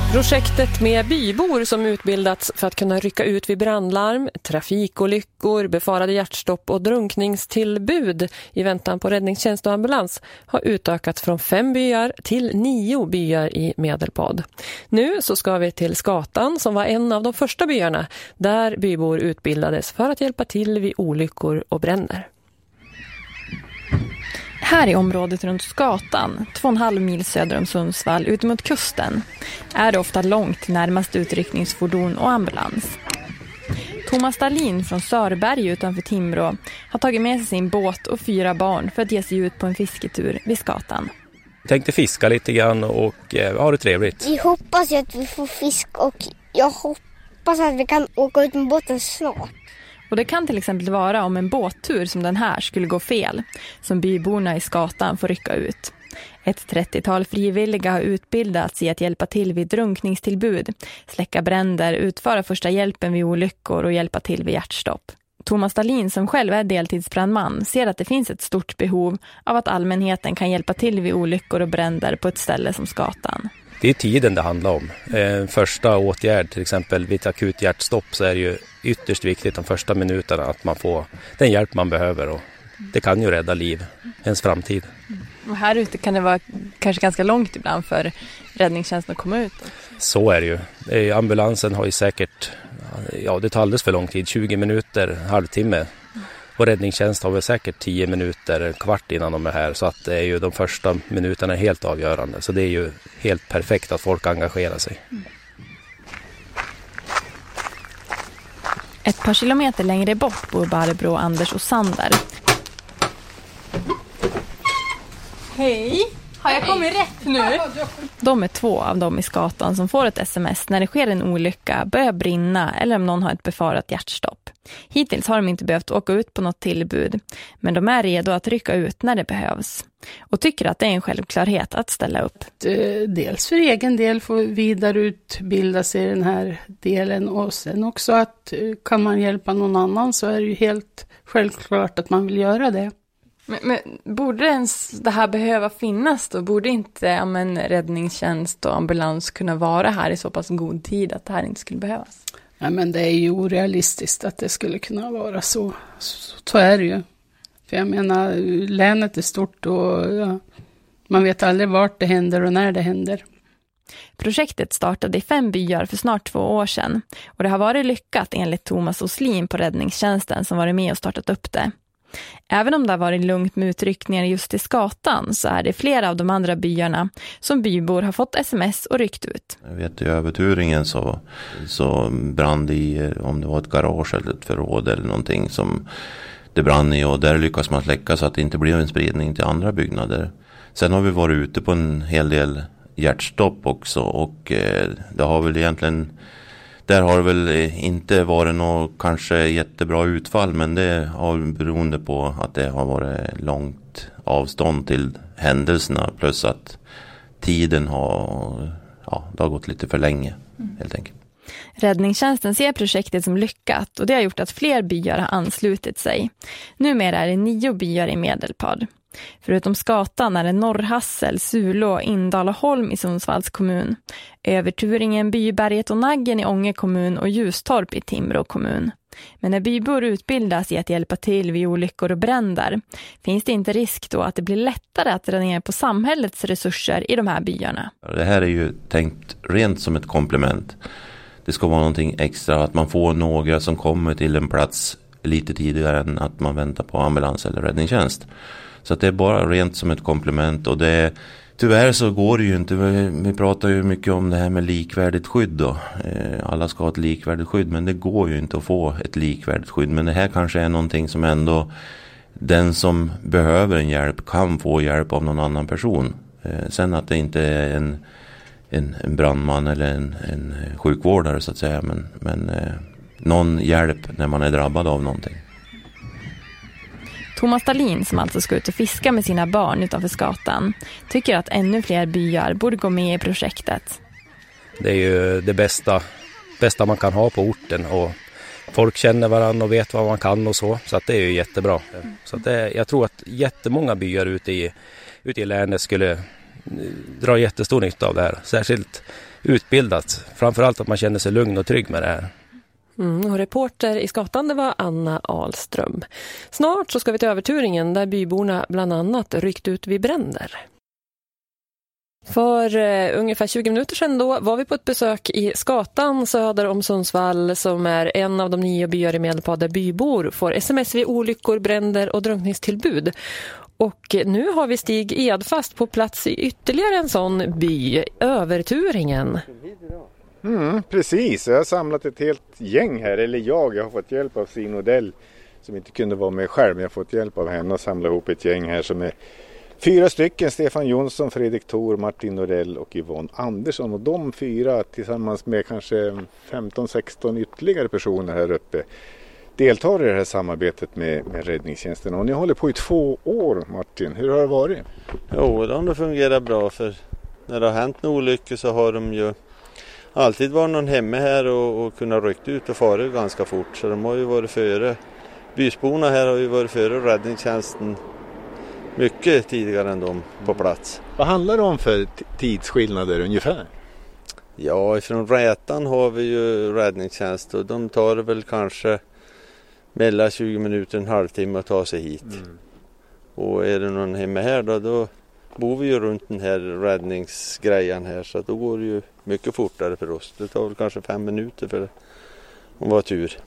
Projektet med bybor som utbildats för att kunna rycka ut vid brandlarm, trafikolyckor, befarade hjärtstopp och drunkningstillbud i väntan på räddningstjänst och ambulans har utökats från 5 byar till 9 byar i Medelpad. Nu så ska vi till Skatan som var en av de första byarna där bybor utbildades för att hjälpa till vid olyckor och bränder. Här i området runt Skatan, 2,5 mil söder om Sundsvall ut mot kusten, är det ofta långt till närmaste utryckningsfordon och ambulans. Thomas Dahlin från Sörberg utanför Timrå har tagit med sig sin båt och 4 barn för att ge sig ut på en fisketur vid Skatan. Jag tänkte fiska lite grann och ha det trevligt. Vi hoppas att vi får fisk och jag hoppas att vi kan åka ut med båten snart. Och det kan till exempel vara om en båttur som den här skulle gå fel, som byborna i Skatan får rycka ut. Ett 30-tal frivilliga har utbildats i att hjälpa till vid drunkningstillbud, släcka bränder, utföra första hjälpen vid olyckor och hjälpa till vid hjärtstopp. Thomas Dahlin, som själv är deltidsbrandman, ser att det finns ett stort behov av att allmänheten kan hjälpa till vid olyckor och bränder på ett ställe som Skatan. Det är tiden det handlar om. Första åtgärd, till exempel vid ett akut hjärtstopp, så är det ju ytterst viktigt de första minuterna att man får den hjälp man behöver. Och det kan ju rädda liv, ens framtid. Och här ute kan det vara kanske ganska långt ibland för räddningstjänsten att komma ut. Så är det ju. Ambulansen har ju säkert, det tar alldeles för lång tid, 20 minuter, halvtimme. Och räddningstjänst har väl säkert 10 minuter, kvart innan de är här. Så att det är ju de första minuterna helt avgörande. Så det är ju helt perfekt att folk engagerar sig. Ett par kilometer längre bort bor Barbro, Anders och Sander. Hej! Har jag kommit rätt nu? De är 2 av dem i Skatan som får ett sms när det sker en olycka, börjar brinna eller om någon har ett befarat hjärtstopp. Hittills har de inte behövt åka ut på något tillbud, men de är redo att rycka ut när det behövs. Och tycker att det är en självklarhet att ställa upp. Dels för egen del få vidareutbilda sig i den här delen och sen också att kan man hjälpa någon annan så är det ju helt självklart att man vill göra det. Men borde ens det här behöva finnas då? Borde inte räddningstjänst och ambulans kunna vara här i så pass god tid att det här inte skulle behövas? Nej, men det är ju orealistiskt att det skulle kunna vara så. Så är det ju. För jag menar, länet är stort och man vet aldrig vart det händer och när det händer. Projektet startade i 5 byar för snart 2 år sedan. Och det har varit lyckat enligt Thomas Oslin på räddningstjänsten som varit med och startat upp det. Även om det har varit lugnt med utryckningar just i Skatan så är det flera av de andra byarna som bybor har fått sms och ryckt ut. Jag vet i överturingen så brann det i, om det var ett garage eller ett förråd eller någonting som det brann i, och där lyckas man släcka så att det inte blir en spridning till andra byggnader. Sen har vi varit ute på en hel del hjärtstopp också och det har väl egentligen... Där har det väl inte varit något kanske jättebra utfall, men det har beroende på att det har varit långt avstånd till händelserna plus att tiden har, det har gått lite för länge helt enkelt. Räddningstjänsten ser projektet som lyckat och det har gjort att fler byar har anslutit sig. Numera är det 9 byar i Medelpad. Förutom Skatan är det Norrhassel, Sulå, Indal och Holm i Sundsvalls kommun. Överturingen, Byberget och Naggen i Ånge kommun och Ljustorp i Timrå kommun. Men när bybor utbildas i att hjälpa till vid olyckor och bränder finns det inte risk då att det blir lättare att dra ner på samhällets resurser i de här byarna. Det här är ju tänkt rent som ett komplement. Det ska vara någonting extra att man får några som kommer till en plats lite tidigare än att man väntar på ambulans eller räddningstjänst. Så att det är bara rent som ett komplement och det tyvärr så går det ju inte. Vi pratar ju mycket om det här med likvärdigt skydd då. Alla ska ha ett likvärdigt skydd men det går ju inte att få ett likvärdigt skydd. Men det här kanske är någonting som ändå den som behöver en hjälp kan få hjälp av någon annan person. Sen att det inte är en brandman eller en sjukvårdare så att säga men någon hjälp när man är drabbad av någonting. Thomas Dahlin, som alltså ska ut och fiska med sina barn utanför Skatan, tycker att ännu fler byar borde gå med i projektet. Det är ju det bästa man kan ha på orten och folk känner varandra och vet vad man kan och så att det är ju jättebra. Så att jag tror att jättemånga byar ute i länet skulle dra jättestor nytta av det här. Särskilt utbildat. Framförallt att man känner sig lugn och trygg med det här. Och reporter i Skatan, det var Anna Ahlström. Snart så ska vi till Överturingen där byborna bland annat ryckt ut vid bränder. För ungefär 20 minuter sedan då var vi på ett besök i Skatan söder om Sundsvall som är en av de 9 byar i Medelpad där bybor får sms vid olyckor, bränder och drunkningstillbud. Och nu har vi Stig Edfast på plats i ytterligare en sån by, Överturingen. Precis, jag har samlat ett helt gäng här, eller jag har fått hjälp av Sin Odell som inte kunde vara med själv, men jag har fått hjälp av henne att samla ihop ett gäng här som är 4 stycken, Stefan Jonsson, Fredrik Thor, Martin Norell och Yvonne Andersson, och de 4 tillsammans med kanske 15-16 ytterligare personer här uppe deltar i det här samarbetet med räddningstjänsten. Och ni håller på i 2 år, Martin. Hur har det varit? Jo, det har fungerat bra, för när det har hänt en olycka så har de ju alltid varit någon hemma här och kunnat rycka ut och fara ganska fort. Så de har ju varit före. Bysborna här har ju varit före räddningstjänsten mycket tidigare än de på plats. Vad handlar det om för tidsskillnader ungefär? Ja, ifrån Rätan har vi ju räddningstjänst och de tar väl kanske mellan 20 minuter och en halvtimme att ta sig hit. Och är det någon hemma här då bor vi ju runt den här räddningsgrejen här, så då går det ju mycket fortare för oss. Det tar väl kanske 5 minuter för om vi har tur.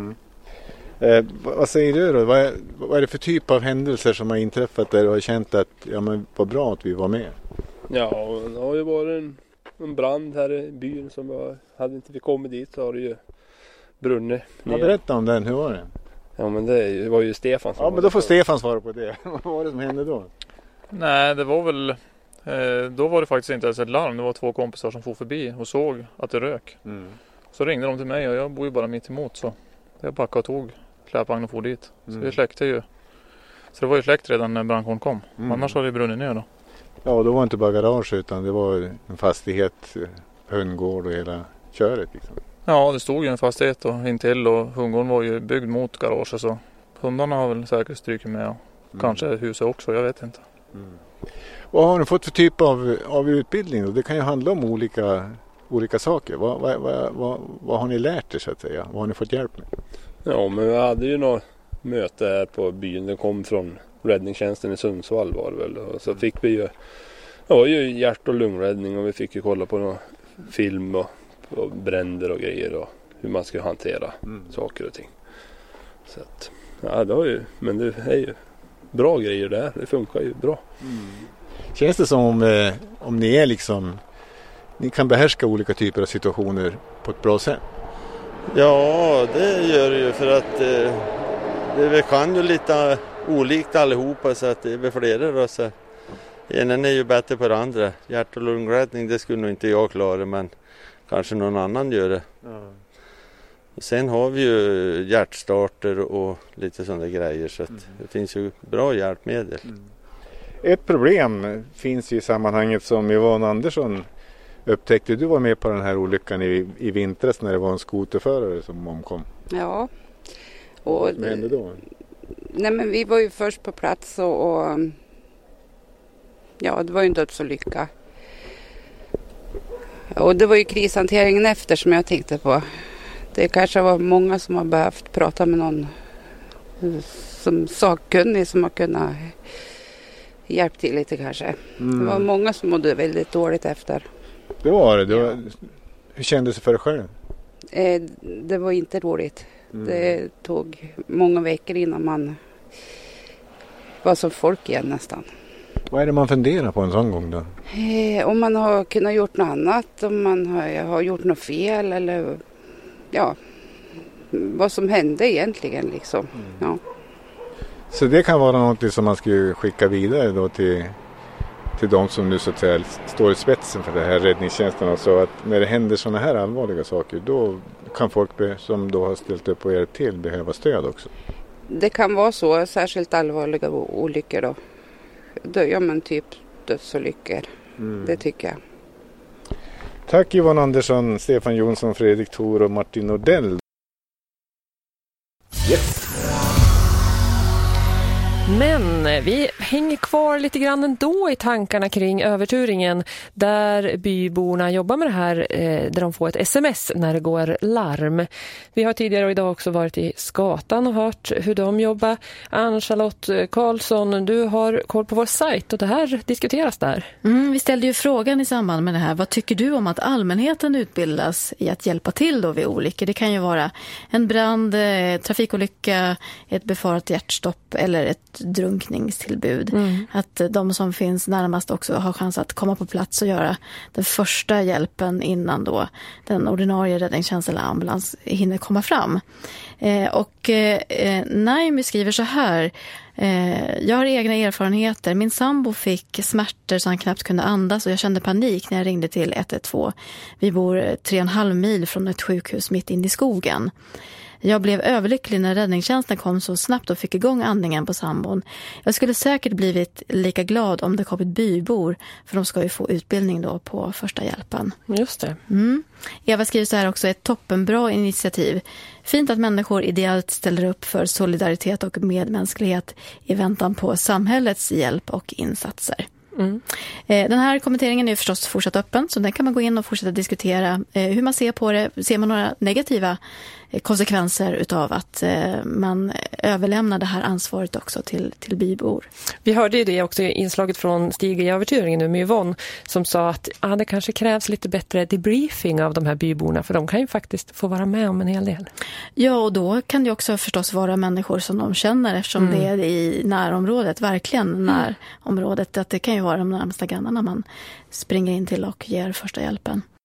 Vad säger du då? Vad är det för typ av händelser som har inträffat där du har känt att men vad bra att vi var med? Ja, det har ju varit en brand här i byn som hade inte vi kommit dit så har det ju brunnit ner. Berätta om den, hur var det? Ja, men det var ju Stefan som men då får Stefan svara på det. Vad var det som hände då? Nej, det var väl då var det faktiskt inte ens ett larm. Det var 2 kompisar som for förbi och såg att det rök. Så ringde de till mig och jag bor ju bara mitt emot, så jag packade och tog släpvagn och for dit. Så vi släckte ju. Så det var ju släckt redan när brandkåren kom. Annars hade det brunnit ner då. Ja, då var det inte bara garage utan det var en fastighet, hundgård och hela köret liksom. Ja, det stod ju en fastighet och intill och hundgården var ju byggd mot garaget, så hundarna har väl säkert strykt med och kanske huset också, jag vet inte. Vad har ni fått för typ av utbildning då? Det kan ju handla om olika saker. Vad har ni lärt er så att säga? Vad har ni fått hjälp med? Ja, men vi hade ju något möte här på byn. Det kom från räddningstjänsten i Sundsvall var det väl. Och så fick vi ju, hjärt- och lungräddning och vi fick ju kolla på någon film och bränder och grejer och hur man ska hantera saker och ting. Så att, men det är ju bra grejer där. Det funkar ju bra. Känns det som om ni är liksom, ni kan behärska olika typer av situationer på ett bra sätt? Ja, det gör det ju, för att vi kan ju lite olikt allihopa, så att det är flera då, så enen är ju bättre på det andra. Hjärt- och lungräddning, det skulle nog inte jag klara, men kanske någon annan gör det. Sen har vi ju hjärtstarter och lite sådana grejer, så att det finns ju bra hjälpmedel. Ett problem finns ju i sammanhanget som Yvonne Andersson upptäckte. Du var med på den här olyckan i vintras när det var en skoterförare som omkom. Ja. Och vad hände då? Nej, men vi var ju först på plats och det var ju en dödsolycka. Och det var ju krishanteringen efter som jag tänkte på. Det kanske var många som har behövt prata med någon som sakkunnig som har kunnat hjälpa till lite kanske. Det var många som mådde väldigt dåligt efter. Det var det. Hur kändes det för dig själv? Det var inte roligt. Det tog många veckor innan man var som folk igen nästan. Vad är det man funderar på en sån gång då? Om man har kunnat gjort något annat, om man har gjort något fel eller vad som hände egentligen liksom. Ja. Så det kan vara något som man skulle skicka vidare då till de som nu så att säga står i spetsen för det här räddningstjänsten, och så att när det händer sådana här allvarliga saker då kan folk som då har ställt upp och hjälpt till behöva stöd också. Det kan vara så, särskilt allvarliga olyckor då. Men typ dödsolyckor. Det tycker jag. Tack Yvonne Andersson, Stefan Jonsson, Fredrik Thor och Martin Norell. Men Vi hänger kvar lite grann ändå i tankarna kring överturingen där byborna jobbar med det här, där de får ett sms när det går larm. Vi har tidigare och idag också varit i Skatan och hört hur de jobbar. Ann-Charlotte Karlsson, du har koll på vår sajt och det här diskuteras där. Vi ställde ju frågan i samband med det här. Vad tycker du om att allmänheten utbildas i att hjälpa till då vid olyckor? Det kan ju vara en brand, trafikolycka, ett befarat hjärtstopp eller ett drunkningstillbud. Att de som finns närmast också har chans att komma på plats och göra den första hjälpen innan då den ordinarie räddningstjänst eller ambulans hinner komma fram. Naimi skriver så här: jag har egna erfarenheter. Min sambo fick smärtor så han knappt kunde andas och jag kände panik när jag ringde till 112. Vi bor 3,5 mil från ett sjukhus mitt in i skogen. Jag blev överlycklig när räddningstjänsten kom så snabbt och fick igång andningen på sambon. Jag skulle säkert blivit lika glad om det kom ett bybor, för de ska ju få utbildning då på första hjälpen. Just det. Eva skriver så här också: ett toppenbra initiativ. Fint att människor ideellt ställer upp för solidaritet och medmänsklighet i väntan på samhällets hjälp och insatser. Den här kommenteringen är förstås fortsatt öppen, så den kan man gå in och fortsätta diskutera hur man ser på det. Ser man några negativa konsekvenser utav att man överlämnar det här ansvaret också till bybor? Vi hörde ju det också i inslaget från Stig i överturingen nu med Yvonne, som sa att det kanske krävs lite bättre debriefing av de här byborna, för de kan ju faktiskt få vara med om en hel del. Ja, och då kan det också förstås vara människor som de känner, eftersom det är i närområdet, verkligen närområdet, att det kan ju vara de närmsta grannarna man springer in till och ger första hjälpen.